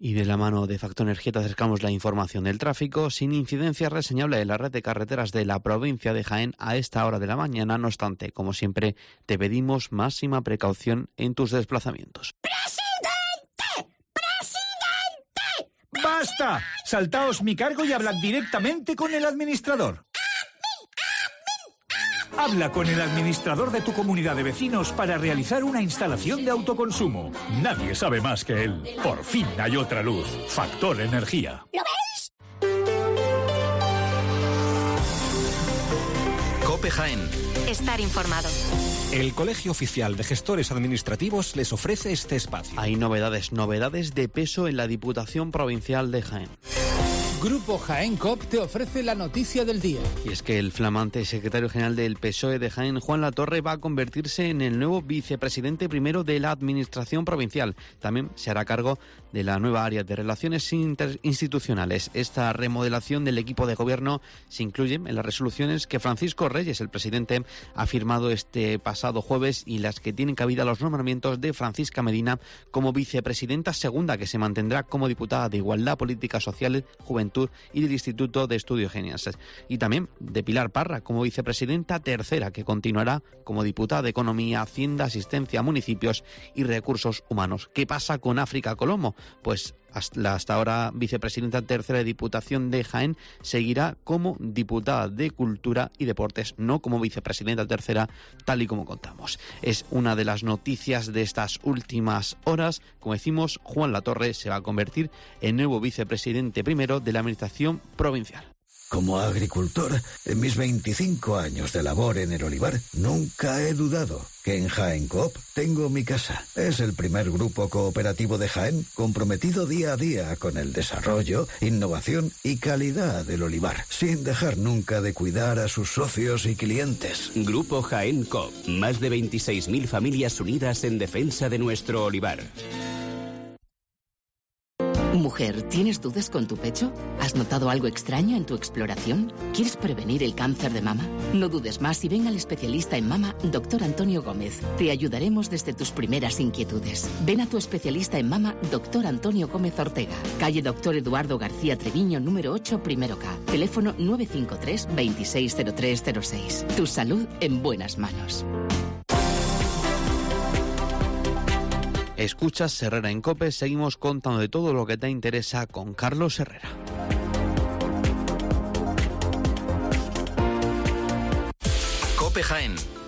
Y de la mano de Factor Energía te acercamos la información del tráfico. Sin incidencia reseñable en la red de carreteras de la provincia de Jaén a esta hora de la mañana. No obstante, como siempre, te pedimos máxima precaución en tus desplazamientos. ¡Presidente! ¡Presidente! ¡Basta! Saltaos mi cargo y hablad directamente con el administrador. Habla con el administrador de tu comunidad de vecinos para realizar una instalación de autoconsumo. Nadie sabe más que él. Por fin hay otra luz. Factor Energía. ¿Lo veis? COPE Jaén. Estar informado. El Colegio Oficial de Gestores Administrativos les ofrece este espacio. Hay novedades de peso en la Diputación Provincial de Jaén. Grupo Jaén COP te ofrece la noticia del día. Y es que el flamante secretario general del PSOE de Jaén, Juan Latorre, va a convertirse en el nuevo vicepresidente primero de la Administración Provincial. También se hará cargo de la nueva área de Relaciones Interinstitucionales. Esta remodelación del equipo de gobierno se incluye en las resoluciones que Francisco Reyes, el presidente, ha firmado este pasado jueves y las que tienen cabida los nombramientos de Francisca Medina como vicepresidenta segunda, que se mantendrá como diputada de Igualdad, Políticas Sociales, Juventud y del Instituto de Estudios Geniales. Y también de Pilar Parra como vicepresidenta tercera, que continuará como diputada de Economía, Hacienda, Asistencia a Municipios y Recursos Humanos. ¿Qué pasa con África Colomo? Pues hasta ahora vicepresidenta tercera de Diputación de Jaén seguirá como diputada de Cultura y Deportes, no como vicepresidenta tercera, tal y como contamos. Es una de las noticias de estas últimas horas. Como decimos, Juan Latorre se va a convertir en nuevo vicepresidente primero de la Administración Provincial. Como agricultor, en mis 25 años de labor en el olivar, nunca he dudado que en Jaén Coop tengo mi casa. Es el primer grupo cooperativo de Jaén comprometido día a día con el desarrollo, innovación y calidad del olivar, sin dejar nunca de cuidar a sus socios y clientes. Grupo Jaén Coop, más de 26.000 familias unidas en defensa de nuestro olivar. Mujer, ¿tienes dudas con tu pecho? ¿Has notado algo extraño en tu exploración? ¿Quieres prevenir el cáncer de mama? No dudes más y ven al especialista en mama, Dr. Antonio Gómez. Te ayudaremos desde tus primeras inquietudes. Ven a tu especialista en mama, Dr. Antonio Gómez Ortega. Calle Dr. Eduardo García Treviño, número 8, primero K. Teléfono 953 260306. Tu salud en buenas manos. Escuchas Herrera en COPE, seguimos contando de todo lo que te interesa con Carlos Herrera. COPE Jaén.